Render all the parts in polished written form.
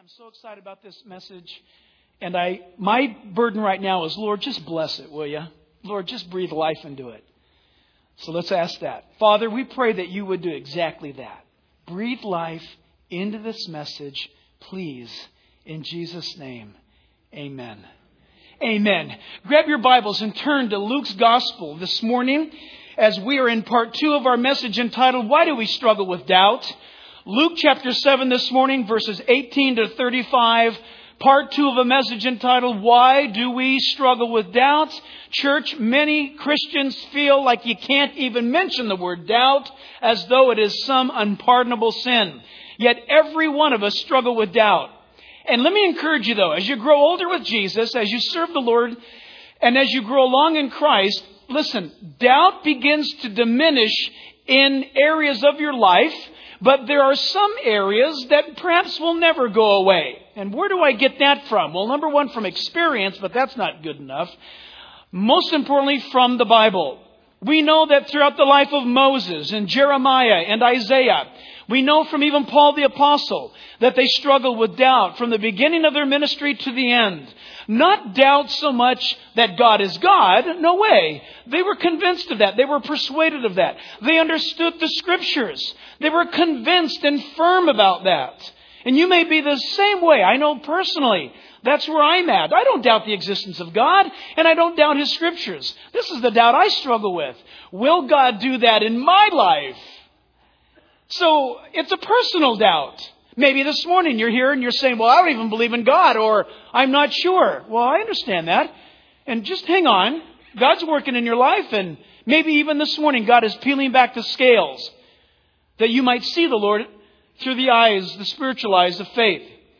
I'm so excited about this message. And my burden right now is, Lord, just bless it, will you? Lord, just breathe life into it. So let's ask that. Father, we pray that you would do exactly that. Breathe life into this message, please. In Jesus' name, amen. Amen. Grab your Bibles and turn to Luke's Gospel this morning as we are in part 2 of our message entitled, Why Do We Struggle with Doubt? Luke chapter 7 this morning, verses 18 to 35. Part 2 of a message entitled, Why Do We Struggle with Doubt? Church, many Christians feel like you can't even mention the word doubt as though it is some unpardonable sin. Yet every one of us struggle with doubt. And let me encourage you though, as you grow older with Jesus, as you serve the Lord, and as you grow along in Christ, listen, doubt begins to diminish in areas of your life, but there are some areas that perhaps will never go away. And where do I get that from? Well, number one, from experience, but that's not good enough. Most importantly, from the Bible. We know that throughout the life of Moses and Jeremiah and Isaiah, we know from even Paul the Apostle that they struggled with doubt from the beginning of their ministry to the end. Not doubt so much that God is God. No way. They were convinced of that. They were persuaded of that. They understood the Scriptures. They were convinced and firm about that. And you may be the same way. I know personally. That's where I'm at. I don't doubt the existence of God, and I don't doubt His Scriptures. This is the doubt I struggle with. Will God do that in my life? So it's a personal doubt. Maybe this morning you're here and you're saying, well, I don't even believe in God, or I'm not sure. Well, I understand that. And just hang on. God's working in your life, and maybe even this morning God is peeling back the scales that you might see the Lord through the eyes, the spiritual eyes of faith.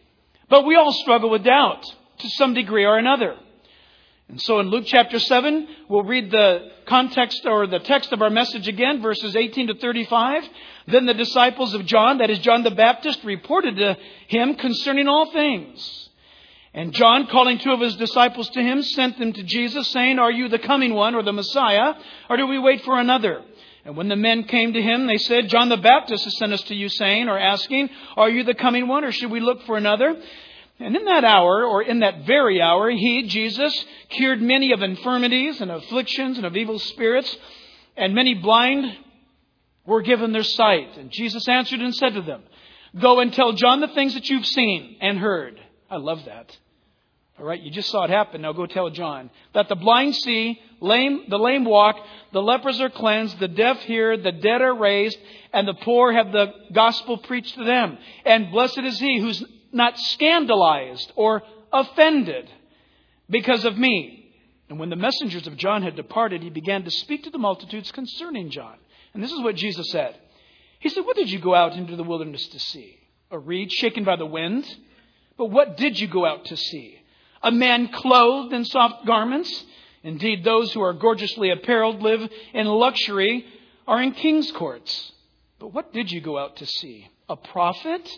But we all struggle with doubt to some degree or another. And so in Luke chapter 7, we'll read the context or the text of our message again, verses 18 to 35. Then the disciples of John, that is John the Baptist, reported to him concerning all things. And John, calling 2 of his disciples to him, sent them to Jesus, saying, Are you the coming one, or the Messiah, or do we wait for another? And when the men came to him, they said, John the Baptist has sent us to you, saying, or asking, Are you the coming one, or should we look for another? And in that hour, or in that very hour, he, Jesus, cured many of infirmities and afflictions and of evil spirits, and many blind were given their sight. And Jesus answered and said to them, Go and tell John the things that you've seen and heard. I love that. All right, you just saw it happen. Now go tell John that the blind see, the lame walk, the lepers are cleansed, the deaf hear, the dead are raised, and the poor have the gospel preached to them. And blessed is he who's not scandalized or offended because of me. And when the messengers of John had departed, he began to speak to the multitudes concerning John. And this is what Jesus said. He said, What did you go out into the wilderness to see? A reed shaken by the wind? But what did you go out to see? A man clothed in soft garments? Indeed, those who are gorgeously apparelled live in luxury are in king's courts. But what did you go out to see? A prophet?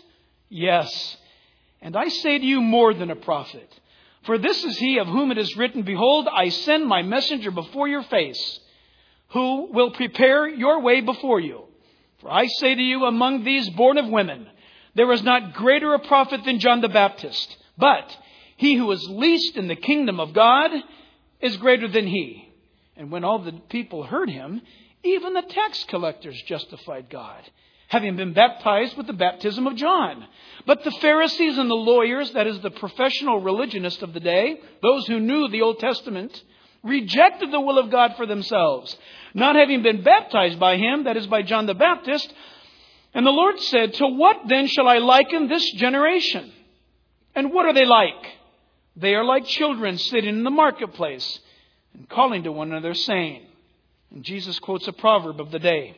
Yes. And I say to you, more than a prophet. For this is he of whom it is written, Behold, I send my messenger before your face, who will prepare your way before you. For I say to you, among these born of women, there is not greater a prophet than John the Baptist. But he who is least in the kingdom of God is greater than he. And when all the people heard him, even the tax collectors justified God, having been baptized with the baptism of John. But the Pharisees and the lawyers, that is the professional religionists of the day, those who knew the Old Testament, rejected the will of God for themselves, not having been baptized by him, that is by John the Baptist. And the Lord said, To what then shall I liken this generation? And what are they like? They are like children sitting in the marketplace and calling to one another, saying, and Jesus quotes a proverb of the day,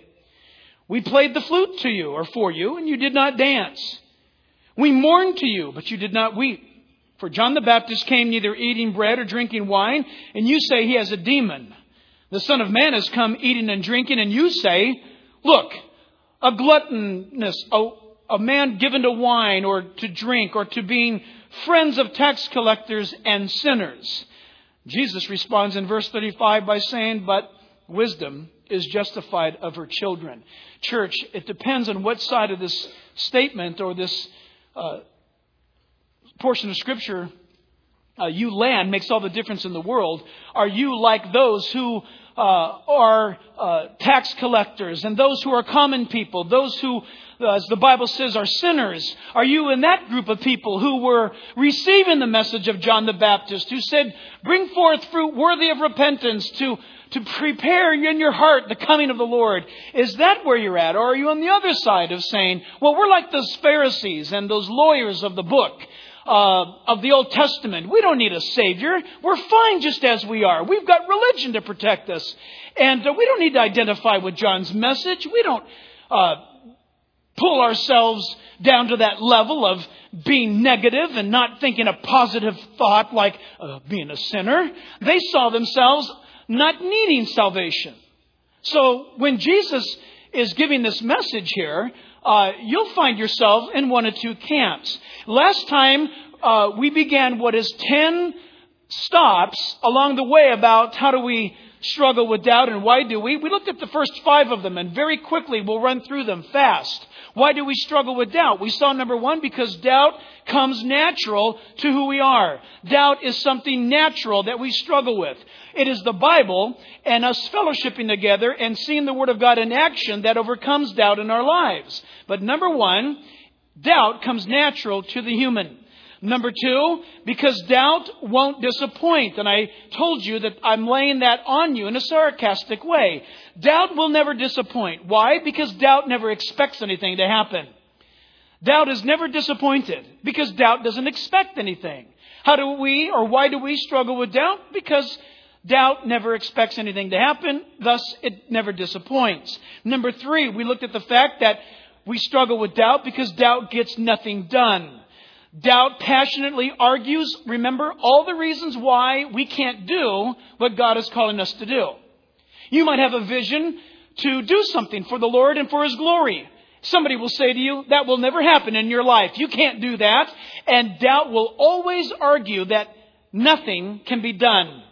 We played the flute to you or for you, and you did not dance. We mourned to you, but you did not weep. For John the Baptist came neither eating bread or drinking wine, and you say he has a demon. The Son of Man has come eating and drinking, and you say, Look, a gluttonous, a man given to wine or to drink or to being friends of tax collectors and sinners. Jesus responds in verse 35 by saying, But wisdom is justified of her children. Church, it depends on what side of this statement or this portion of Scripture, you land makes all the difference in the world. Are you like those who are tax collectors and those who are common people, those who, as the Bible says, are sinners? Are you in that group of people who were receiving the message of John the Baptist, who said, bring forth fruit worthy of repentance to prepare in your heart the coming of the Lord? Is that where you're at? Or are you on the other side of saying, well, we're like those Pharisees and those lawyers of the book of the Old Testament. We don't need a Savior. We're fine just as we are. We've got religion to protect us. And we don't need to identify with John's message. We don't pull ourselves down to that level of being negative and not thinking a positive thought like being a sinner. They saw themselves not needing salvation. So when Jesus is giving this message here, you'll find yourself in one of two camps. Last time we began what is 10 stops along the way about how do we struggle with doubt and why do we. We looked at the first 5 of them, and very quickly we'll run through them fast. Why do we struggle with doubt? We saw number 1, because doubt comes natural to who we are. Doubt is something natural that we struggle with. It is the Bible and us fellowshipping together and seeing the Word of God in action that overcomes doubt in our lives. But number 1, doubt comes natural to the human. Number 2, because doubt won't disappoint. And I told you that I'm laying that on you in a sarcastic way. Doubt will never disappoint. Why? Because doubt never expects anything to happen. Doubt is never disappointed because doubt doesn't expect anything. How do we, or why do we struggle with doubt? Because doubt never expects anything to happen. Thus, it never disappoints. Number 3, we looked at the fact that we struggle with doubt because doubt gets nothing done. Doubt passionately argues, remember, all the reasons why we can't do what God is calling us to do. You might have a vision to do something for the Lord and for His glory. Somebody will say to you, that will never happen in your life. You can't do that. And doubt will always argue that nothing can be done.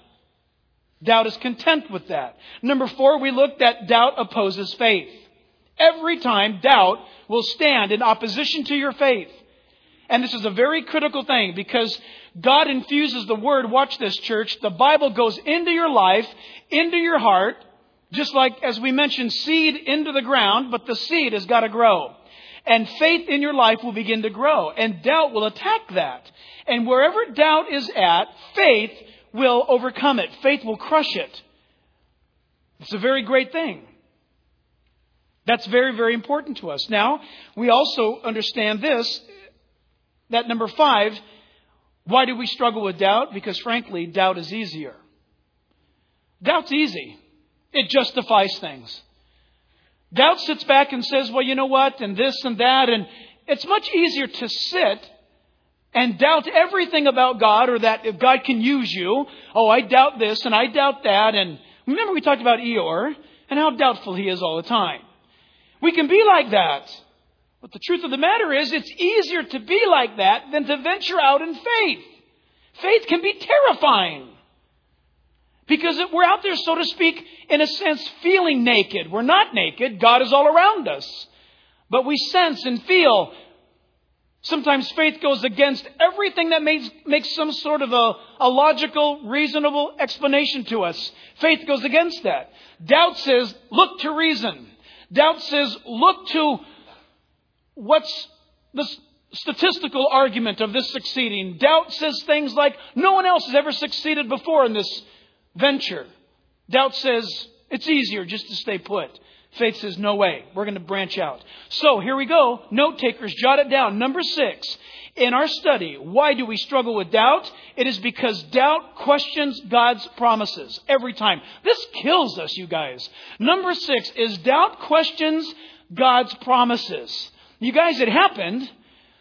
Doubt is content with that. Number 4, we looked at doubt opposes faith. Every time, doubt will stand in opposition to your faith. And this is a very critical thing because God infuses the Word. Watch this, church. The Bible goes into your life, into your heart, just like, as we mentioned, seed into the ground, but the seed has got to grow. And faith in your life will begin to grow. And doubt will attack that. And wherever doubt is at, faith will overcome it. Faith will crush it. It's a very great thing. That's very, very important to us. Now, we also understand this, that number 5, why do we struggle with doubt? Because frankly, doubt is easier. Doubt's easy. It justifies things. Doubt sits back and says, well, you know what, and this and that, and it's much easier to sit and doubt everything about God, or that if God can use you. Oh, I doubt this and I doubt that. And remember we talked about Eeyore and how doubtful he is all the time. We can be like that. But the truth of the matter is, it's easier to be like that than to venture out in faith. Faith can be terrifying. Because we're out there, so to speak, in a sense, feeling naked. We're not naked. God is all around us. But we sense and feel. Sometimes faith goes against everything that makes some sort of a logical, reasonable explanation to us. Faith goes against that. Doubt says, look to reason. Doubt says, look to what's the statistical argument of this succeeding. Doubt says things like, no one else has ever succeeded before in this venture. Doubt says, it's easier just to stay put. Faith says, no way. We're going to branch out. So here we go. Note takers, jot it down. Number 6, in our study, why do we struggle with doubt? It is because doubt questions God's promises every time. This kills us, you guys. Number 6 is doubt questions God's promises. You guys, it happened,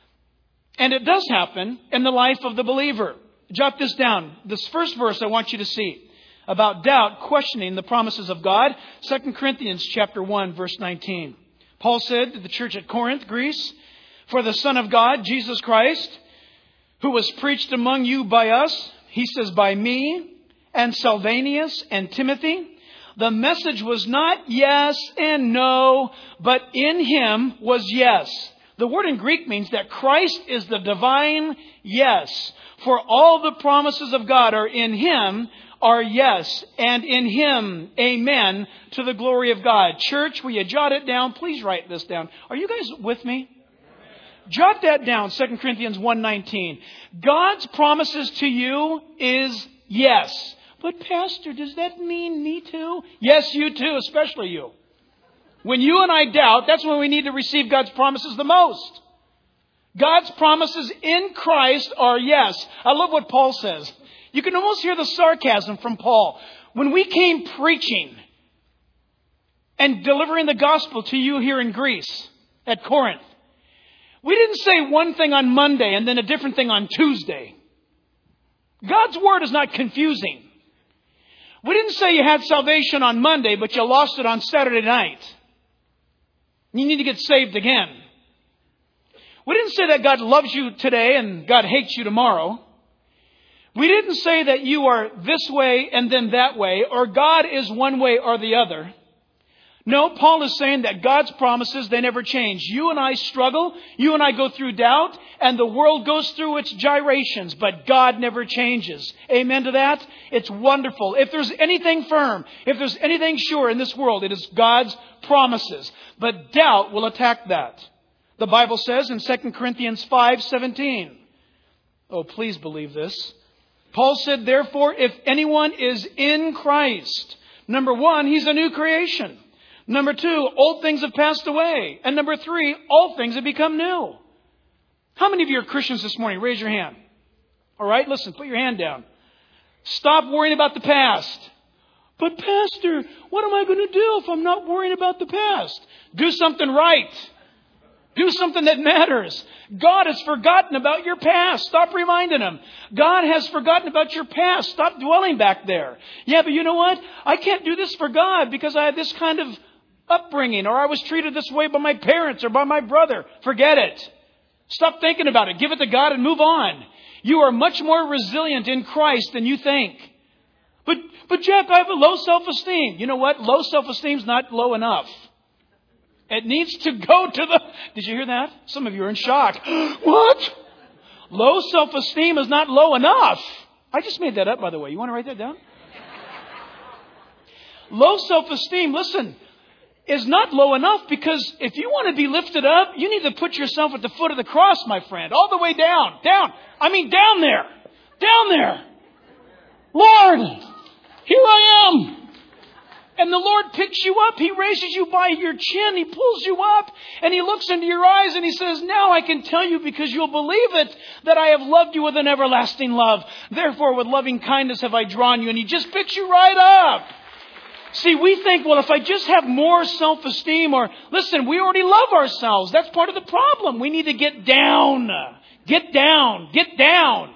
and it does happen in the life of the believer. Jot this down. This first verse I want you to see about doubt questioning the promises of God. 2 Corinthians chapter 1, verse 19. Paul said to the church at Corinth, Greece, for the Son of God, Jesus Christ, who was preached among you by us, he says, by me and Silvanus and Timothy, the message was not yes and no, but in him was yes. The word in Greek means that Christ is the divine yes. For all the promises of God are in Him, are yes, and in Him, amen, to the glory of God. Church, will you jot it down? Please write this down. Are you guys with me? Jot that down, 2 Corinthians 1:19. God's promises to you is yes. But Pastor, does that mean me too? Yes, you too, especially you. When you and I doubt, that's when we need to receive God's promises the most. God's promises in Christ are yes. I love what Paul says. You can almost hear the sarcasm from Paul. When we came preaching and delivering the gospel to you here in Greece, at Corinth, we didn't say one thing on Monday and then a different thing on Tuesday. God's word is not confusing. We didn't say you had salvation on Monday, but you lost it on Saturday night. You need to get saved again. We didn't say that God loves you today and God hates you tomorrow. We didn't say that you are this way and then that way, or God is one way or the other. No, Paul is saying that God's promises, they never change. You and I struggle. You and I go through doubt. And the world goes through its gyrations. But God never changes. Amen to that? It's wonderful. If there's anything firm, if there's anything sure in this world, it is God's promises. But doubt will attack that. The Bible says in 2 Corinthians 5:17. Oh, please believe this. Paul said, therefore, if anyone is in Christ, number one, he's a new creation. Number two, old things have passed away. And number three, all things have become new. How many of you are Christians this morning? Raise your hand. All right, listen, put your hand down. Stop worrying about the past. But Pastor, what am I going to do if I'm not worrying about the past? Do something right. Do something that matters. God has forgotten about your past. Stop reminding Him. God has forgotten about your past. Stop dwelling back there. Yeah, but you know what? I can't do this for God because I had this kind of upbringing, or I was treated this way by my parents or by my brother. Forget it. Stop thinking about it. Give it to God and move on. You are much more resilient in Christ than you think. But Jack, I have a low self-esteem. You know what? Low self-esteem is not low enough. It needs to go to the... Did you hear that? Some of you are in shock. What? Low self-esteem is not low enough. I just made that up, by the way. You want to write that down? Low self-esteem, listen, is not low enough, because if you want to be lifted up, you need to put yourself at the foot of the cross, my friend. All the way down. Down. I mean, down there. Down there. Lord, here I am. And the Lord picks you up. He raises you by your chin. He pulls you up. And He looks into your eyes and He says, now I can tell you, because you'll believe it, that I have loved you with an everlasting love. Therefore, with loving kindness have I drawn you. And He just picks you right up. See, we think, well, if I just have more self-esteem, or listen, we already love ourselves. That's part of the problem. We need to get down. Get down. Get down.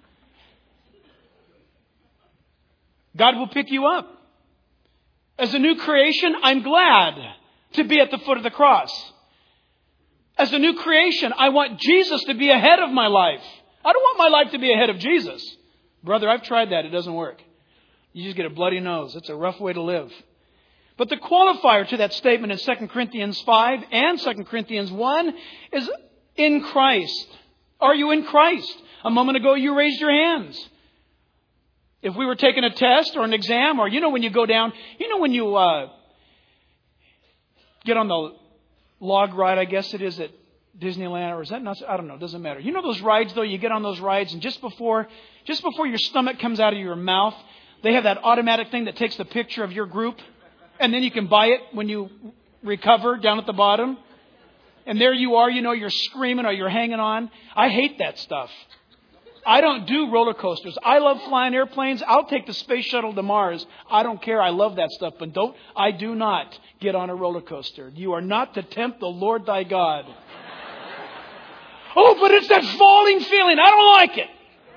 God will pick you up. As a new creation, I'm glad to be at the foot of the cross. As a new creation, I want Jesus to be ahead of my life. I don't want my life to be ahead of Jesus. Brother, I've tried that. It doesn't work. You just get a bloody nose. It's a rough way to live. But the qualifier to that statement in 2 Corinthians 5 and 2 Corinthians 1 is in Christ. Are you in Christ? A moment ago, you raised your hands. If we were taking a test or an exam, or when you go down, when you get on the log ride, I guess it is at Disneyland, or is that not? I don't know. It doesn't matter. You know those rides, though? You get on those rides, and just before your stomach comes out of your mouth, they have that automatic thing that takes the picture of your group, and then you can buy it when you recover down at the bottom. And there you are, you're screaming or you're hanging on. I hate that stuff. I don't do roller coasters. I love flying airplanes. I'll take the space shuttle to Mars. I don't care. I love that stuff. But I do not get on a roller coaster. You are not to tempt the Lord thy God. Oh, but it's that falling feeling. I don't like it.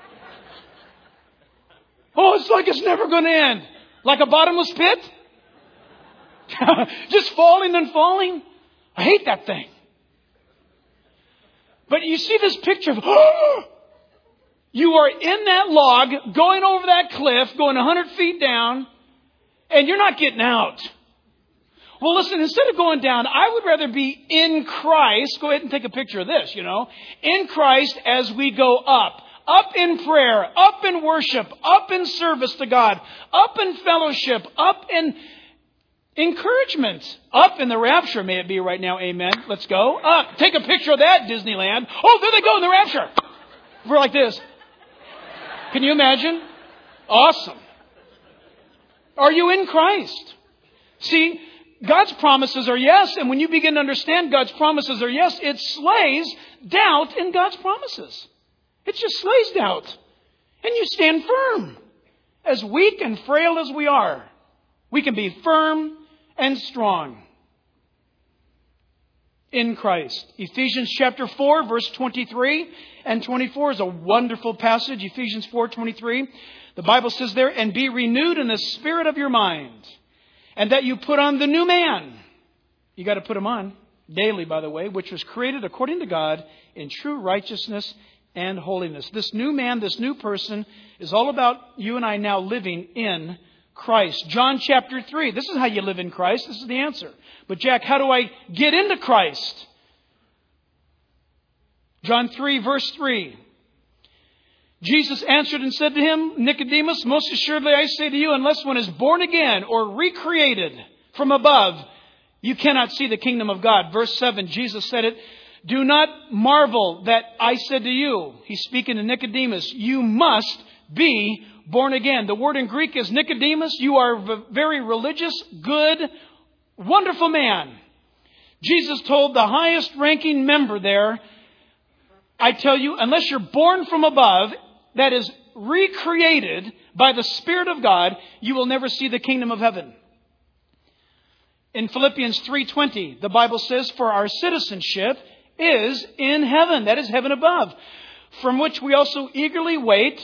Oh, it's like it's never going to end. Like a bottomless pit. Just falling and falling. I hate that thing. But you see this picture of... You are in that log, going over that cliff, going 100 feet down, and you're not getting out. Well, listen, instead of going down, I would rather be in Christ. Go ahead and take a picture of this, In Christ as we go up. Up in prayer, up in worship, up in service to God, up in fellowship, up in encouragement, up in the rapture, may it be right now. Amen. Let's go. Up. Take a picture of that, Disneyland. Oh, there they go in the rapture. We're like this. Can you imagine? Awesome. Are you in Christ? See, God's promises are yes, and when you begin to understand God's promises are yes, it slays doubt in God's promises. It just slays doubt. And you stand firm. As weak and frail as we are, we can be firm and strong in Christ. Ephesians chapter 4, verse 23 and 24 is a wonderful passage. Ephesians 4:23. The Bible says there, and be renewed in the spirit of your mind, and that you put on the new man. You got to put him on daily, by the way, which was created according to God in true righteousness and holiness. This new man, this new person is all about you and I now living in Christ. John chapter 3. This is how you live in Christ. This is the answer. But Jack, how do I get into Christ? John 3, verse 3. Jesus answered and said to him, Nicodemus, most assuredly I say to you, unless one is born again or recreated from above, you cannot see the kingdom of God. Verse 7, Jesus said it, do not marvel that I said to you, he's speaking to Nicodemus, you must be born again. The word in Greek is Nicodemus. You are a very religious, good, wonderful man. Jesus told the highest ranking member there, I tell you, unless you're born from above, that is recreated by the Spirit of God, you will never see the kingdom of heaven. In Philippians 3:20, the Bible says, for our citizenship is in heaven. That is heaven above, from which we also eagerly wait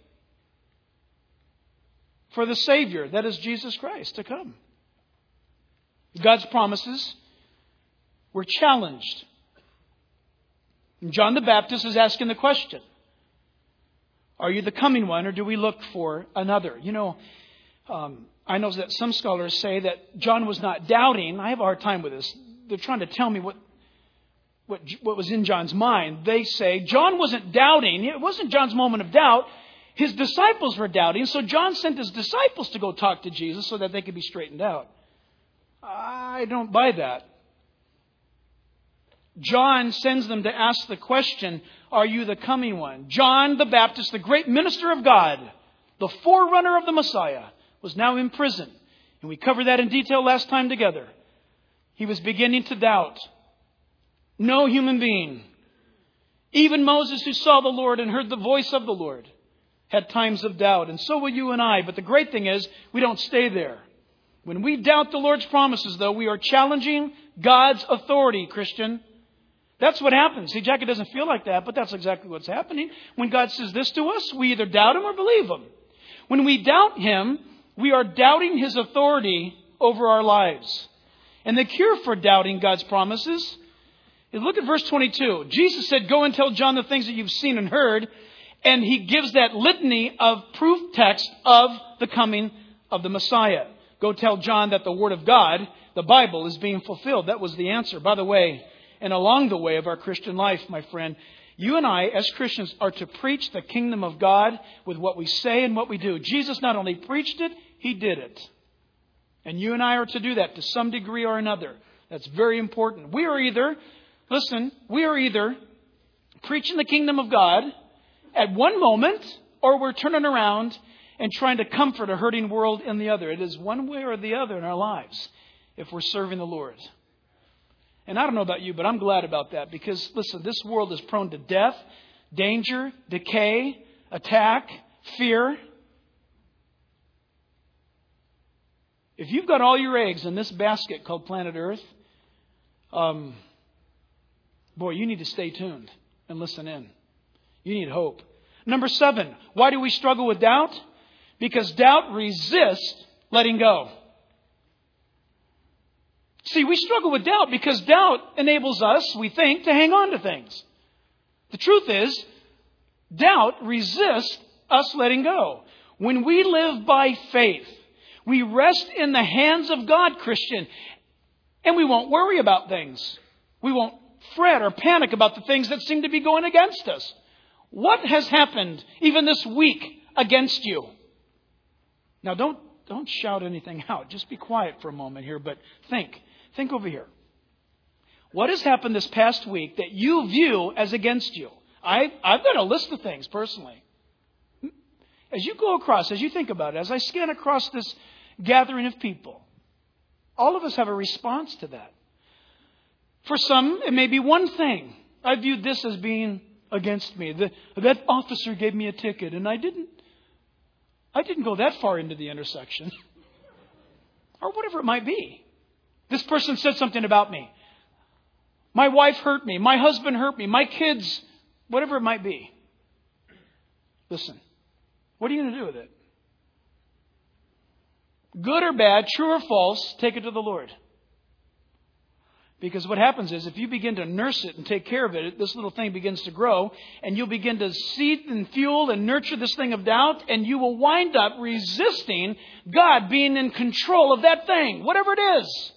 for the Savior, that is Jesus Christ, to come. God's promises were challenged. And John the Baptist is asking the question, are you the coming one, or do we look for another? I know that some scholars say that John was not doubting. I have a hard time with this. They're trying to tell me what was in John's mind. They say John wasn't doubting. It wasn't John's moment of doubt. His disciples were doubting, so John sent his disciples to go talk to Jesus so that they could be straightened out. I don't buy that. John sends them to ask the question, are you the coming one? John the Baptist, the great minister of God, the forerunner of the Messiah, was now in prison. And we covered that in detail last time together. He was beginning to doubt. No human being, even Moses who saw the Lord and heard the voice of the Lord, had times of doubt. And so will you and I. But the great thing is, we don't stay there. When we doubt the Lord's promises, though, we are challenging God's authority, Christian. That's what happens. See, Jack, it doesn't feel like that, but that's exactly what's happening. When God says this to us, we either doubt Him or believe Him. When we doubt Him, we are doubting His authority over our lives. And the cure for doubting God's promises is, look at verse 22. Jesus said, go and tell John the things that you've seen and heard. And He gives that litany of proof text of the coming of the Messiah. Go tell John that the Word of God, the Bible, is being fulfilled. That was the answer. By the way, and along the way of our Christian life, my friend, you and I, as Christians, are to preach the kingdom of God with what we say and what we do. Jesus not only preached it, He did it. And you and I are to do that to some degree or another. That's very important. We are either preaching the kingdom of God at one moment, or we're turning around and trying to comfort a hurting world in the other. It is one way or the other in our lives if we're serving the Lord. And I don't know about you, but I'm glad about that because, listen, this world is prone to death, danger, decay, attack, fear. If you've got all your eggs in this basket called planet Earth, boy, you need to stay tuned and listen in. You need hope. Number 7, why do we struggle with doubt? Because doubt resists letting go. See, we struggle with doubt because doubt enables us, we think, to hang on to things. The truth is, doubt resists us letting go. When we live by faith, we rest in the hands of God, Christian. And we won't worry about things. We won't fret or panic about the things that seem to be going against us. What has happened even this week against you? Now, don't shout anything out. Just be quiet for a moment here, but think. Think over here. What has happened this past week that you view as against you? I've got a list of things personally. As you go across, as you think about it, as I scan across this gathering of people, all of us have a response to that. For some, it may be one thing. I viewed this as being against me. That officer gave me a ticket and I didn't go that far into the intersection. Or whatever it might be. This person said something about me. My wife hurt me. My husband hurt me. My kids, whatever it might be. Listen, what are you going to do with it? Good or bad, true or false, take it to the Lord. Because what happens is if you begin to nurse it and take care of it, this little thing begins to grow and you'll begin to seed and fuel and nurture this thing of doubt, and you will wind up resisting God being in control of that thing, whatever it is.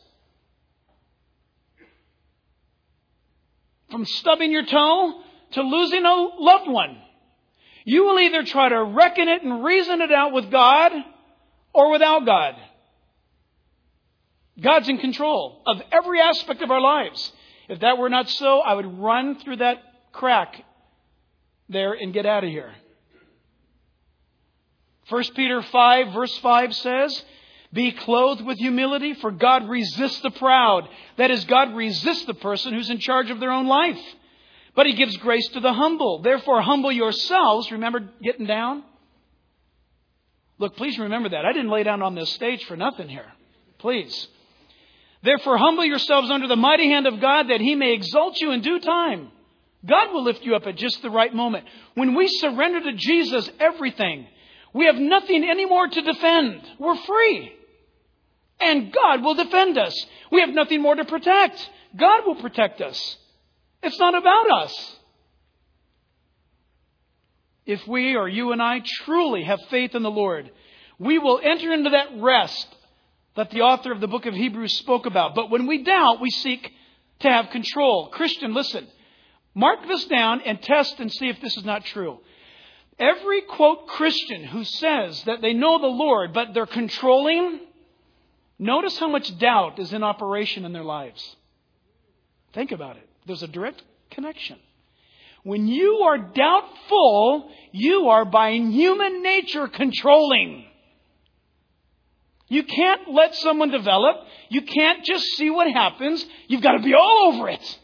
From stubbing your toe to losing a loved one. You will either try to reckon it and reason it out with God or without God. God's in control of every aspect of our lives. If that were not so, I would run through that crack there and get out of here. 1 Peter 5 verse 5 says, be clothed with humility, for God resists the proud. That is, God resists the person who's in charge of their own life. But He gives grace to the humble. Therefore, humble yourselves. Remember getting down? Look, please remember that. I didn't lay down on this stage for nothing here. Please. Therefore, humble yourselves under the mighty hand of God, that He may exalt you in due time. God will lift you up at just the right moment. When we surrender to Jesus everything, we have nothing anymore to defend. We're free. And God will defend us. We have nothing more to protect. God will protect us. It's not about us. If we, or you and I, truly have faith in the Lord, we will enter into that rest that the author of the book of Hebrews spoke about. But when we doubt, we seek to have control. Christian, listen. Mark this down and test and see if this is not true. Every, quote, Christian who says that they know the Lord, but they're controlling, notice how much doubt is in operation in their lives. Think about it. There's a direct connection. When you are doubtful, you are by human nature controlling. You can't let someone develop. You can't just see what happens. You've got to be all over it.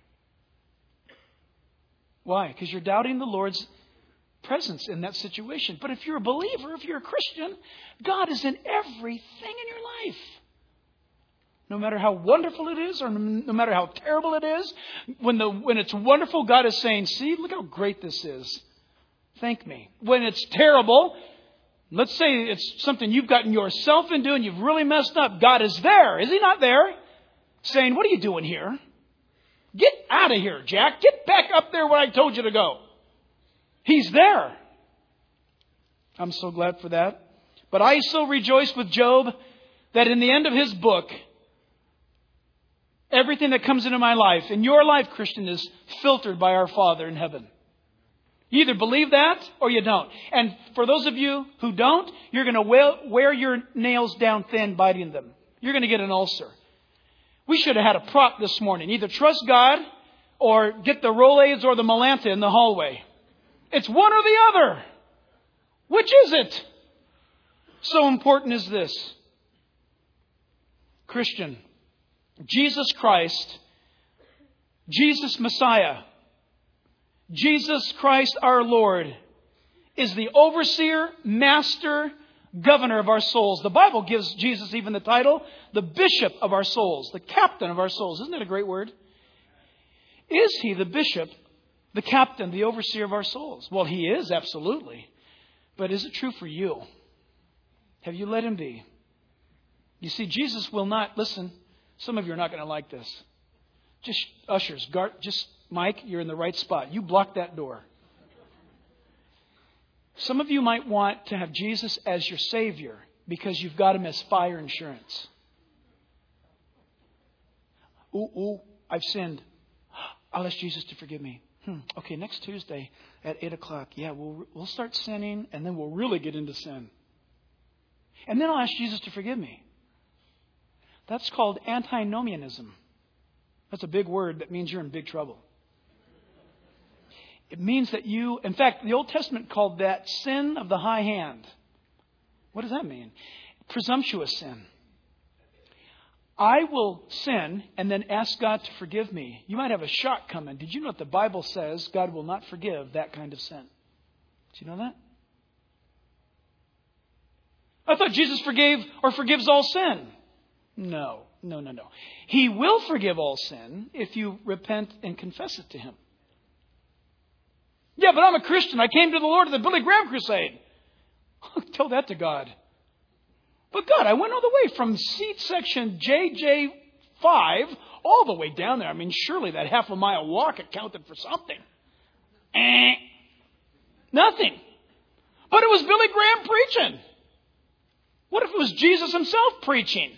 Why? Because you're doubting the Lord's presence in that situation. But if you're a believer, if you're a Christian, God is in everything in your life. No matter how wonderful it is, or no matter how terrible it is, when it's wonderful, God is saying, see, look how great this is. Thank me. When it's terrible, let's say it's something you've gotten yourself into and you've really messed up. God is there. Is He not there? Saying, what are you doing here? Get out of here, Jack. Get back up there where I told you to go. He's there. I'm so glad for that. But I so rejoice with Job that in the end of his book, everything that comes into my life, in your life, Christian, is filtered by our Father in heaven. You either believe that or you don't. And for those of you who don't, you're going to wear your nails down thin biting them. You're going to get an ulcer. We should have had a prop this morning. Either trust God or get the Rolaids or the Melanta in the hallway. It's one or the other. Which is it? So important is this. Christian, Jesus Christ, Jesus Messiah, Jesus Christ our Lord is the overseer, master, governor of our souls. The Bible gives Jesus even the title, the bishop of our souls, the captain of our souls. Isn't that a great word? Is He the bishop, the captain, the overseer of our souls? Well, He is, absolutely. But is it true for you? Have you let Him be? You see, Jesus will not, listen, some of you are not going to like this. Just ushers, Mike, you're in the right spot. You block that door. Some of you might want to have Jesus as your Savior because you've got Him as fire insurance. Ooh, I've sinned. I'll ask Jesus to forgive me. Okay, next Tuesday at 8 o'clock, yeah, we'll start sinning, and then we'll really get into sin. And then I'll ask Jesus to forgive me. That's called antinomianism. That's a big word that means you're in big trouble. It means that in fact, the Old Testament called that sin of the high hand. What does that mean? Presumptuous sin. I will sin and then ask God to forgive me. You might have a shock coming. Did you know what the Bible says? God will not forgive that kind of sin. Did you know that? I thought Jesus forgave or forgives all sin. No. He will forgive all sin if you repent and confess it to Him. Yeah, but I'm a Christian. I came to the Lord at the Billy Graham crusade. Tell that to God. But God, I went all the way from seat section JJ5 all the way down there. I mean, surely that half a mile walk accounted for something. Nothing. But it was Billy Graham preaching. What if it was Jesus Himself preaching?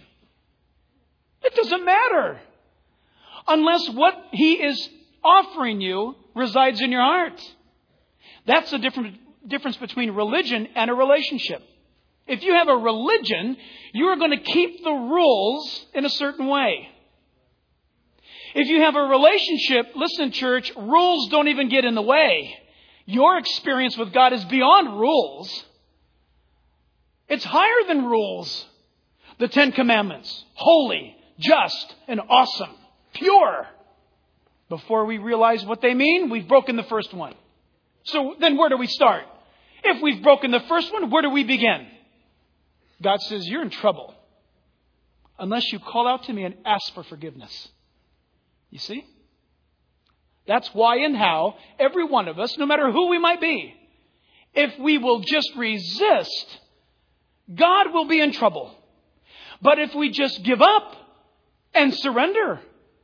It doesn't matter. Unless what He is offering you resides in your heart. That's the difference between religion and a relationship. If you have a religion, you are going to keep the rules in a certain way. If you have a relationship, listen, church, rules don't even get in the way. Your experience with God is beyond rules. It's higher than rules. The 10 Commandments, holy, just, and awesome, pure. Before we realize what they mean, we've broken the first one. So then where do we start? If we've broken the first one, where do we begin? God says, you're in trouble unless you call out to me and ask for forgiveness. You see? That's why and how every one of us, no matter who we might be, if we will just resist, God will be in trouble. But if we just give up and surrender,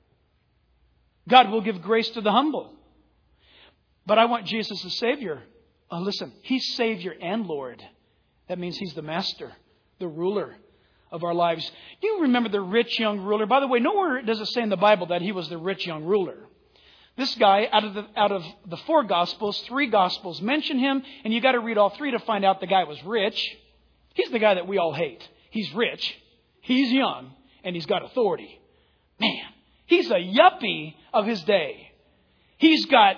God will give grace to the humble. But I want Jesus as Savior. Listen, He's Savior and Lord. That means He's the Master, the ruler of our lives. You remember the rich young ruler? By the way, nowhere does it say in the Bible that he was the rich young ruler. This guy, out of the 4 Gospels, 3 Gospels mention him, and you got to read all 3 to find out the guy was rich. He's the guy that we all hate. He's rich, he's young, and he's got authority. Man, he's a yuppie of his day. He's got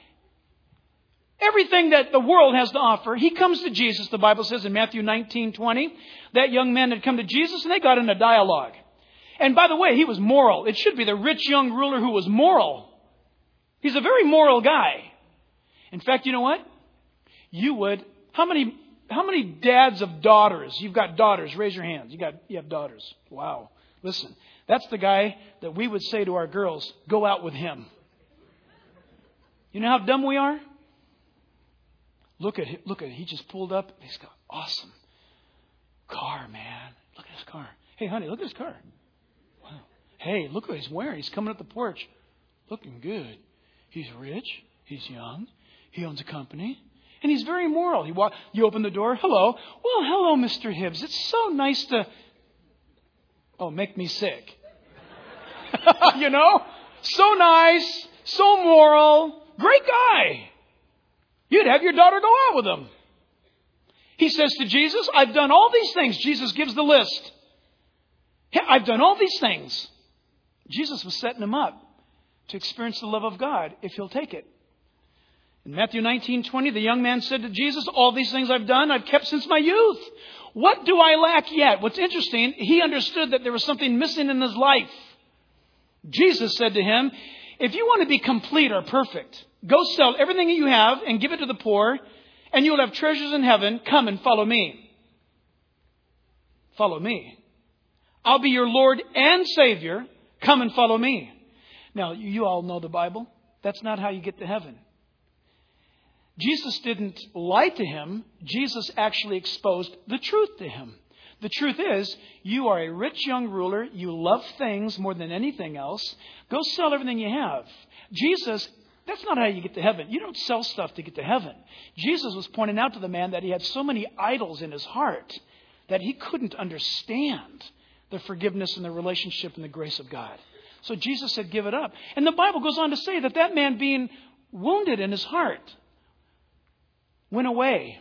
everything that the world has to offer. He comes to Jesus, the Bible says in Matthew 19:20. That young man had come to Jesus and they got in a dialogue. And by the way, he was moral. It should be the rich young ruler who was moral. He's a very moral guy. In fact, you know what? How many dads of daughters? You've got daughters. Raise your hands. You have daughters. Wow. Listen, that's the guy that we would say to our girls, go out with him. You know how dumb we are? Look at him. He just pulled up. He's got awesome car, man. Look at his car. Hey, honey, look at his car. Wow. Hey, look what he's wearing. He's coming up the porch. Looking good. He's rich. He's young. He owns a company. And he's very moral. You open the door. Hello. Well, hello, Mr. Hibbs. It's so nice to... Oh, make me sick. You know? So nice. So moral. Great guy. You'd have your daughter go out with him. He says to Jesus, I've done all these things. Jesus gives the list. I've done all these things. Jesus was setting him up to experience the love of God if he'll take it. In Matthew 19:20, the young man said to Jesus, all these things I've done, I've kept since my youth. What do I lack yet? What's interesting, he understood that there was something missing in his life. Jesus said to him, if you want to be complete or perfect, go sell everything that you have and give it to the poor, and you will have treasures in heaven. Come and follow me. Follow me. I'll be your Lord and Savior. Come and follow me. Now, you all know the Bible. That's not how you get to heaven. Jesus didn't lie to him. Jesus actually exposed the truth to him. The truth is, you are a rich young ruler. You love things more than anything else. Go sell everything you have. Jesus, that's not how you get to heaven. You don't sell stuff to get to heaven. Jesus was pointing out to the man that he had so many idols in his heart that he couldn't understand the forgiveness and the relationship and the grace of God. So Jesus said, give it up. And the Bible goes on to say that that man being wounded in his heart went away.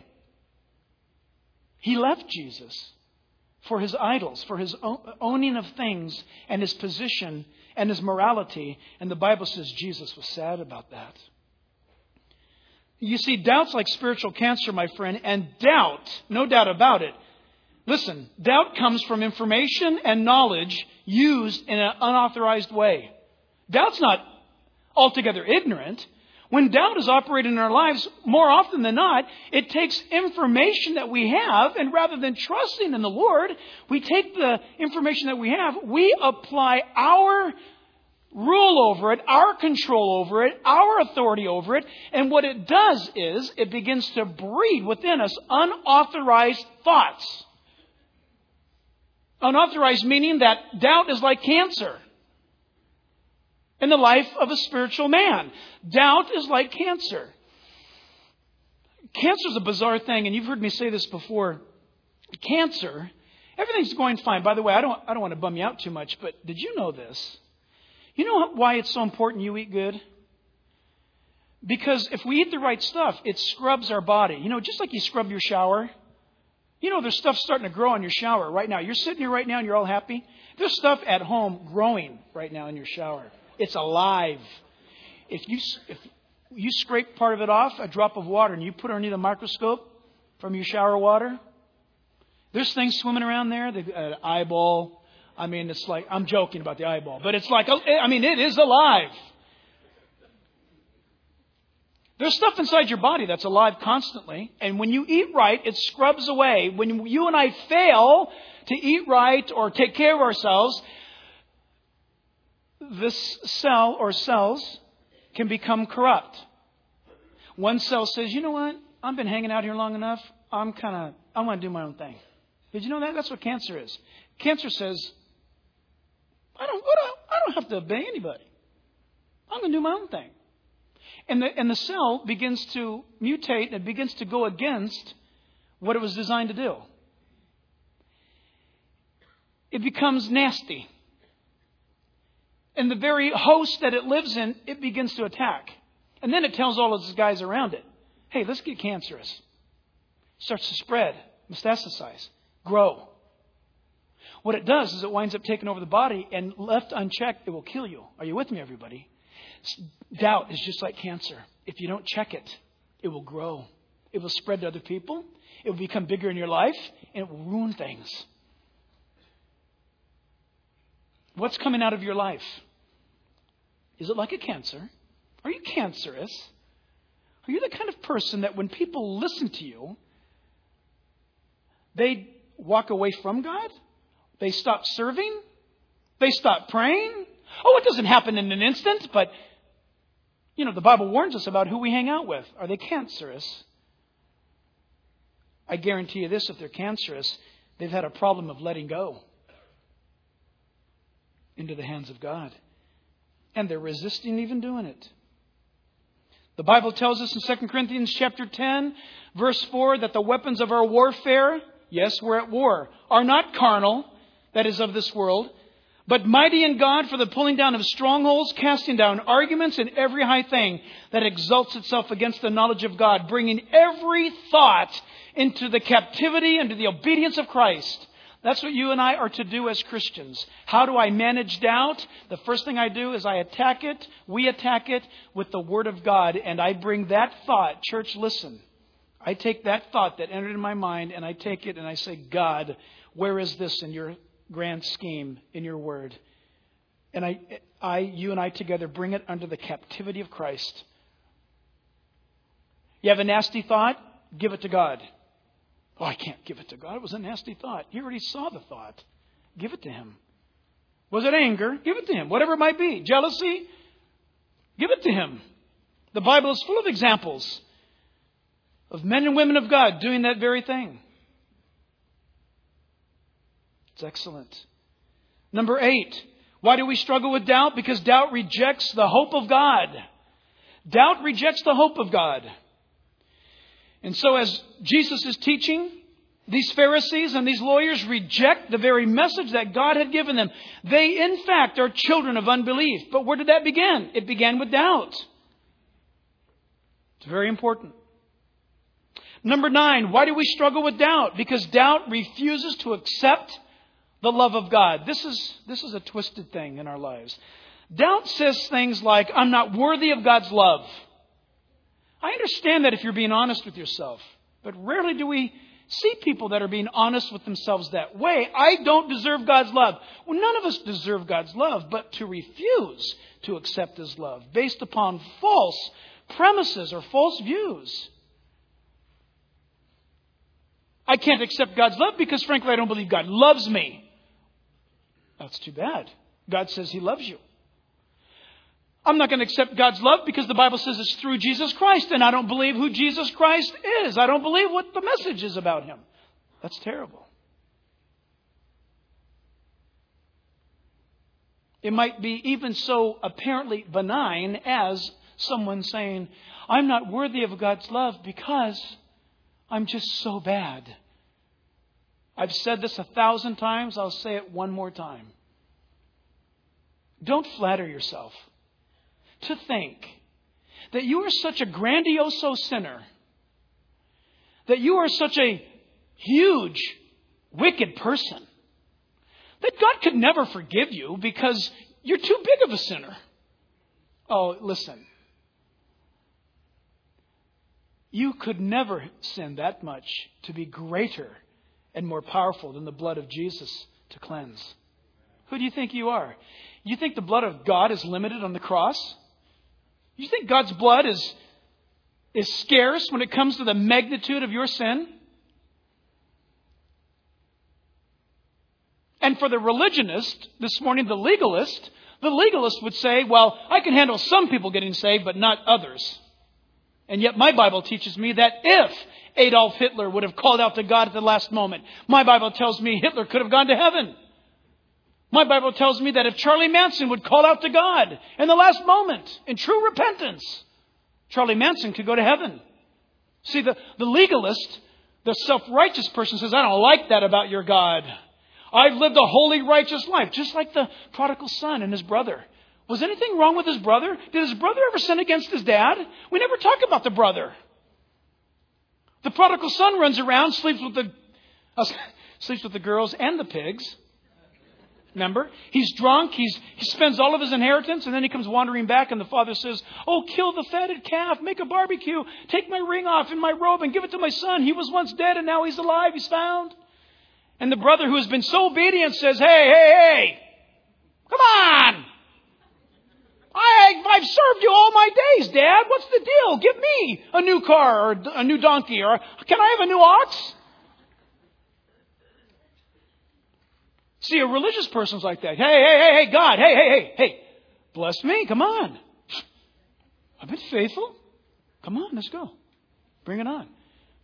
He left Jesus for his idols, for his owning of things and his position and his morality. And the Bible says Jesus was sad about that. You see, doubt's like spiritual cancer, my friend, and doubt, no doubt about it. Listen, doubt comes from information and knowledge used in an unauthorized way. Doubt's not altogether ignorant. When doubt is operating in our lives, more often than not, it takes information that we have, and rather than trusting in the Lord, we take the information that we have, we apply our rule over it, our control over it, our authority over it, and what it does is it begins to breed within us unauthorized thoughts. Unauthorized meaning that doubt is like cancer in the life of a spiritual man. Doubt is like cancer. Cancer is a bizarre thing, and you've heard me say this before. Cancer, everything's going fine. By the way, I don't want to bum you out too much, but did you know this? You know why it's so important you eat good? Because if we eat the right stuff, it scrubs our body. You know, just like you scrub your shower. You know, there's stuff starting to grow in your shower right now. You're sitting here right now and you're all happy. There's stuff at home growing right now in your shower. It's alive. If you scrape part of it off, a drop of water, and you put it underneath a microscope from your shower water, there's things swimming around there. They've got an eyeball. I mean, it's like, I'm joking about the eyeball, but it's like, I mean, it is alive. There's stuff inside your body that's alive constantly. And when you eat right, it scrubs away. When you and I fail to eat right or take care of ourselves, this cell or cells can become corrupt. One cell says, you know what? I've been hanging out here long enough. I want to do my own thing. Did you know that? That's what cancer is. Cancer says, I don't have to obey anybody. I'm going to do my own thing. And the cell begins to mutate and begins to go against what it was designed to do. It becomes nasty. And the very host that it lives in, it begins to attack. And then it tells all of its guys around it, hey, let's get cancerous. It starts to spread, metastasize, grow. What it does is it winds up taking over the body, and left unchecked, it will kill you. Are you with me, everybody? Doubt is just like cancer. If you don't check it, it will grow. It will spread to other people. It will become bigger in your life, and it will ruin things. What's coming out of your life? Is it like a cancer? Are you cancerous? Are you the kind of person that when people listen to you, they walk away from God? They stop serving? They stop praying? Oh, it doesn't happen in an instant, but, the Bible warns us about who we hang out with. Are they cancerous? I guarantee you this, if they're cancerous, they've had a problem of letting go into the hands of God. And they're resisting even doing it. The Bible tells us in 2 Corinthians chapter 10, verse 4, that the weapons of our warfare, yes, we're at war, are not carnal, that is of this world, but mighty in God for the pulling down of strongholds, casting down arguments and every high thing that exalts itself against the knowledge of God, bringing every thought into the captivity and to the obedience of Christ. That's what you and I are to do as Christians. How do I manage doubt? The first thing I do is I attack it. We attack it with the Word of God. And I bring that thought. Church, listen. I take that thought that entered in my mind and I take it and I say, God, where is this in your grand scheme, in your Word? And you and I together bring it under the captivity of Christ. You have a nasty thought? Give it to God. Oh, I can't give it to God. It was a nasty thought. He already saw the thought. Give it to Him. Was it anger? Give it to Him. Whatever it might be. Jealousy? Give it to Him. The Bible is full of examples of men and women of God doing that very thing. It's excellent. Number 8. Why do we struggle with doubt? Because doubt rejects the hope of God. Doubt rejects the hope of God. And so as Jesus is teaching, These Pharisees and these lawyers reject the very message that God had given them. They, in fact, are children of unbelief. But where did that begin? It began with doubt. It's very important. Number 9, why do we struggle with doubt? Because doubt refuses to accept the love of God. This is a twisted thing in our lives. Doubt says things like, I'm not worthy of God's love. I understand that if you're being honest with yourself, but rarely do we see people that are being honest with themselves that way. I don't deserve God's love. Well, none of us deserve God's love, but to refuse to accept His love based upon false premises or false views. I can't accept God's love because, frankly, I don't believe God loves me. That's too bad. God says He loves you. I'm not going to accept God's love because the Bible says it's through Jesus Christ, and I don't believe who Jesus Christ is. I don't believe what the message is about Him. That's terrible. It might be even so apparently benign as someone saying, I'm not worthy of God's love because I'm just so bad. I've said this 1,000 times. I'll say it one more time. Don't flatter yourself to think that you are such a grandioso sinner, that you are such a huge, wicked person, that God could never forgive you because you're too big of a sinner. Oh, listen. You could never sin that much to be greater and more powerful than the blood of Jesus to cleanse. Who do you think you are? You think the blood of God is limited on the cross? You think God's blood is scarce when it comes to the magnitude of your sin? And for the religionist, this morning, the legalist would say, well, I can handle some people getting saved, but not others. And yet my Bible teaches me that if Adolf Hitler would have called out to God at the last moment, my Bible tells me Hitler could have gone to heaven. My Bible tells me that if Charlie Manson would call out to God in the last moment, in true repentance, Charlie Manson could go to heaven. See, the legalist, the self-righteous person says, I don't like that about your God. I've lived a holy, righteous life, just like the prodigal son and his brother. Was anything wrong with his brother? Did his brother ever sin against his dad? We never talk about the brother. The prodigal son runs around, sleeps with the girls and the pigs. Remember? He's drunk. He spends all of his inheritance, and then he comes wandering back, and the father says, oh, kill the fatted calf, make a barbecue, take my ring off and my robe and give it to my son. He was once dead, and now he's alive. He's found. And the brother who has been so obedient says, hey, come on. I've served you all my days, Dad. What's the deal? Give me a new car or a new donkey, or can I have a new ox? See, a religious person's like that. Hey, God, hey, bless me, come on. I've been faithful. Come on, let's go. Bring it on.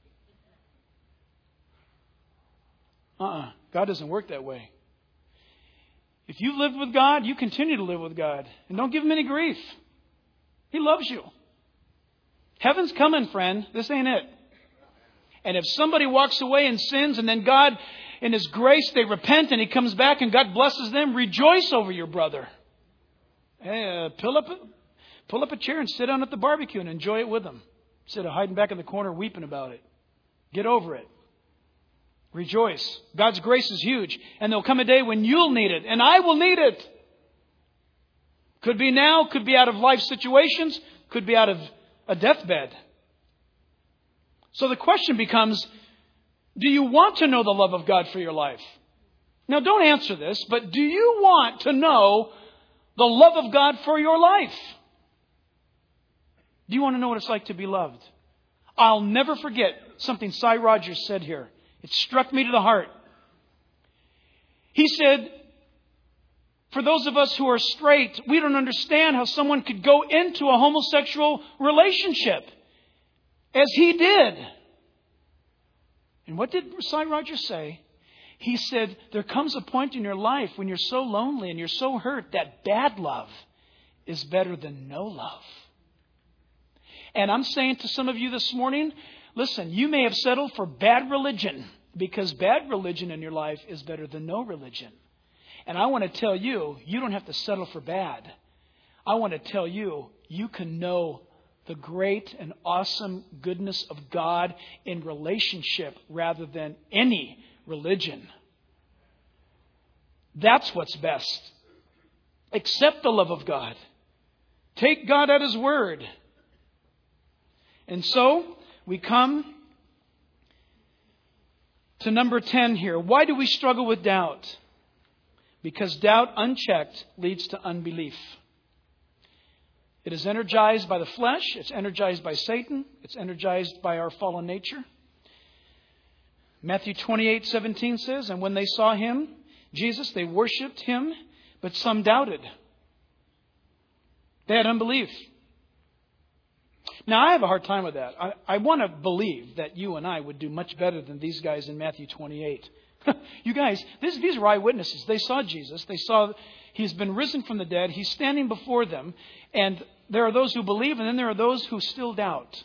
God doesn't work that way. If you've lived with God, you continue to live with God. And don't give Him any grief. He loves you. Heaven's coming, friend. This ain't it. And if somebody walks away and sins, and then God, in His grace, they repent and He comes back and God blesses them, rejoice over your brother. Hey, pull up a chair and sit down at the barbecue and enjoy it with them. Instead of hiding back in the corner weeping about it. Get over it. Rejoice. God's grace is huge. And there'll come a day when you'll need it. And I will need it. Could be now. Could be out of life situations. Could be out of a deathbed. So the question becomes, do you want to know the love of God for your life? Now don't answer this, but do you want to know the love of God for your life? Do you want to know what it's like to be loved? I'll never forget something Cy Rogers said here. It struck me to the heart. He said, for those of us who are straight, we don't understand how someone could go into a homosexual relationship as he did. And what did Cy Rogers say? He said, there comes a point in your life when you're so lonely and you're so hurt that bad love is better than no love. And I'm saying to some of you this morning, listen, you may have settled for bad religion Because bad religion in your life is better than no religion. And I want to tell you, you don't have to settle for bad. I want to tell you, you can know the great and awesome goodness of God in relationship rather than any religion. That's what's best. Accept the love of God. Take God at His word. And so we come to number 10 here. Why do we struggle with doubt? Because doubt unchecked leads to unbelief. It is energized by the flesh. It's energized by Satan. It's energized by our fallen nature. Matthew 28:17 says, and when they saw Him, Jesus, they worshipped Him, but some doubted. They had unbelief. Now, I have a hard time with that. I want to believe that you and I would do much better than these guys in Matthew 28. You guys, these are eyewitnesses. They saw Jesus. They saw He's been risen from the dead. He's standing before them. And there are those who believe, and then there are those who still doubt.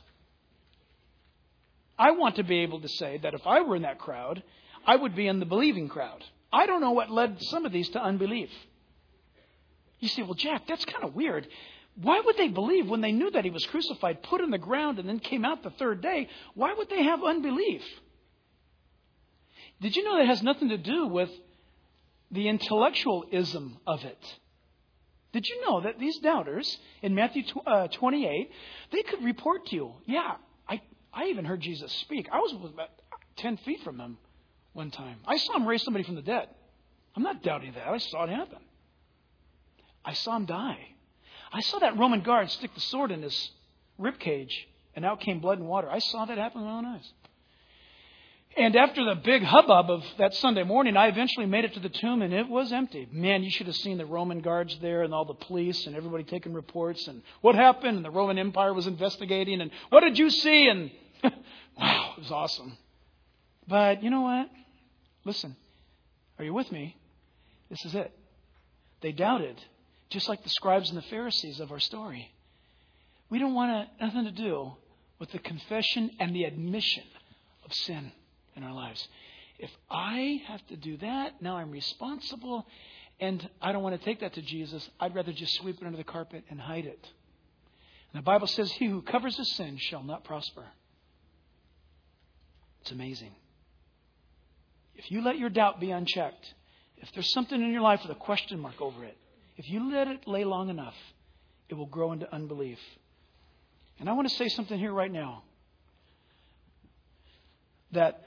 I want to be able to say that if I were in that crowd, I would be in the believing crowd. I don't know what led some of these to unbelief. You say, well, Jack, that's kind of weird. Why would they believe when they knew that He was crucified, put in the ground, and then came out the third day? Why would they have unbelief? Did you know that has nothing to do with the intellectualism of it? Did you know that these doubters in Matthew 28, they could report to you, yeah, I even heard Jesus speak. I was about 10 feet from Him one time. I saw Him raise somebody from the dead. I'm not doubting that. I saw it happen. I saw Him die. I saw that Roman guard stick the sword in His ribcage, and out came blood and water. I saw that happen with my own eyes. And after the big hubbub of that Sunday morning, I eventually made it to the tomb, and it was empty. Man, you should have seen the Roman guards there and all the police and everybody taking reports. And what happened? And the Roman Empire was investigating. And what did you see? And wow, it was awesome. But you know what? Listen, are you with me? This is it. They doubted, just like the scribes and the Pharisees of our story. We don't want nothing to do with the confession and the admission of sin in our lives. If I have to do that, now I'm responsible, and I don't want to take that to Jesus. I'd rather just sweep it under the carpet and hide it. And the Bible says, he who covers his sin shall not prosper. It's amazing. If you let your doubt be unchecked, if there's something in your life with a question mark over it, if you let it lay long enough, it will grow into unbelief. And I want to say something here right now that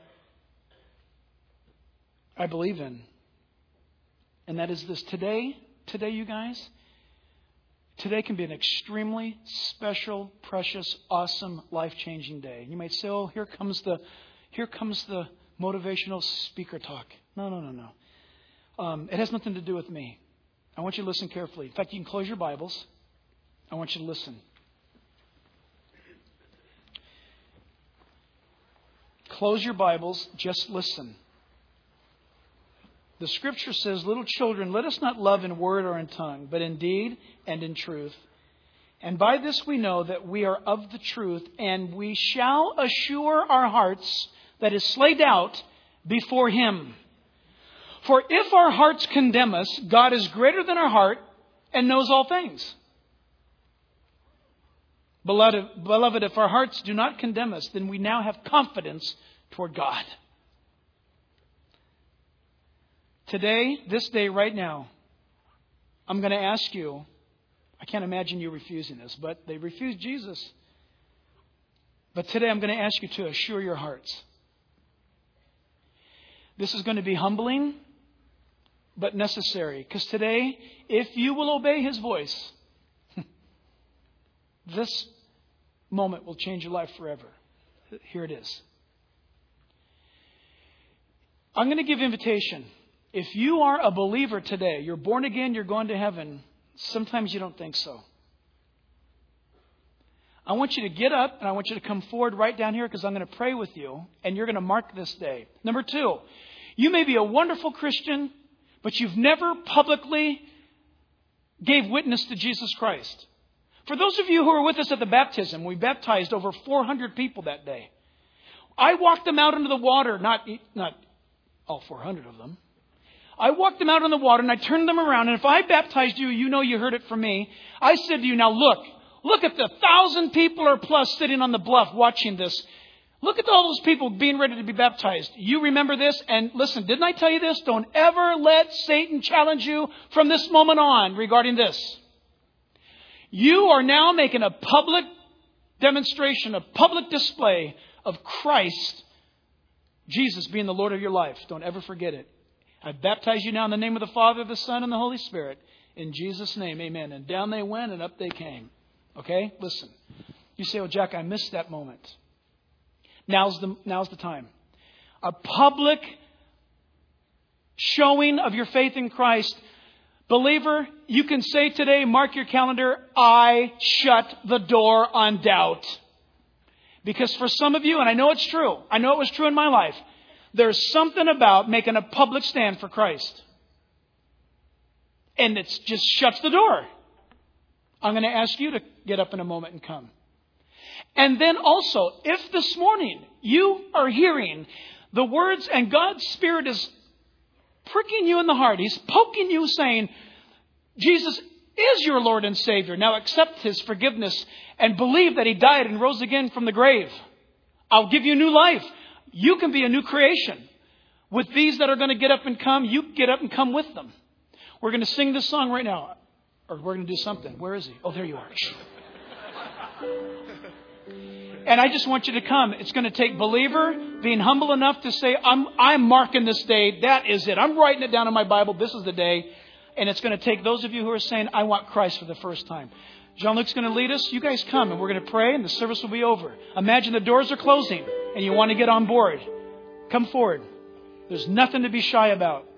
I believe in. And that is this. Today, you guys, today can be an extremely special, precious, awesome, life-changing day. You might say, oh, here comes the motivational speaker talk. No. It has nothing to do with me. I want you to listen carefully. In fact, you can close your Bibles. I want you to listen. Close your Bibles. Just listen. The Scripture says, little children, let us not love in word or in tongue, but in deed and in truth. And by this we know that we are of the truth, and we shall assure our hearts, that is, slay doubt, before Him. For if our hearts condemn us, God is greater than our heart and knows all things. Beloved, if our hearts do not condemn us, then we now have confidence toward God. Today, this day, right now, I'm going to ask you, I can't imagine you refusing this, but they refused Jesus. But today I'm going to ask you to assure your hearts. This is going to be humbling, but necessary. Because today, if you will obey His voice, this moment will change your life forever. Here it is. I'm going to give invitation. If you are a believer today, you're born again, you're going to heaven. Sometimes you don't think so. I want you to get up and I want you to come forward right down here because I'm going to pray with you and you're going to mark this day. Number 2, you may be a wonderful Christian, but you've never publicly gave witness to Jesus Christ. For those of you who were with us at the baptism, we baptized over 400 people that day. I walked them out into the water, not all 400 of them. I walked them out on the water and I turned them around. And if I baptized you, you know you heard it from me. I said to you, now look at the 1,000 people or plus sitting on the bluff watching this. Look at all those people being ready to be baptized. You remember this? And listen, didn't I tell you this? Don't ever let Satan challenge you from this moment on regarding this. You are now making a public demonstration, a public display of Christ, Jesus being the Lord of your life. Don't ever forget it. I baptize you now in the name of the Father, the Son, and the Holy Spirit. In Jesus' name, amen. And down they went and up they came. Okay? Listen. You say, well, Jack, I missed that moment. Now's the time. A public showing of your faith in Christ. Believer, you can say today, mark your calendar, I shut the door on doubt. Because for some of you, and I know it's true, I know it was true in my life, there's something about making a public stand for Christ. And it just shuts the door. I'm going to ask you to get up in a moment and come. And then also, if this morning you are hearing the words and God's Spirit is pricking you in the heart, He's poking you saying, Jesus is your Lord and Savior. Now accept His forgiveness and believe that He died and rose again from the grave. I'll give you new life. You can be a new creation. With these that are going to get up and come, you get up and come with them. We're going to sing this song right now. Or we're going to do something. Where is he? Oh, there you are. And I just want you to come. It's going to take believer being humble enough to say, I'm marking this day. That is it. I'm writing it down in my Bible. This is the day. And it's going to take those of you who are saying, I want Christ for the first time. Jean-Luc's going to lead us. You guys come and we're going to pray and the service will be over. Imagine the doors are closing and you want to get on board. Come forward. There's nothing to be shy about.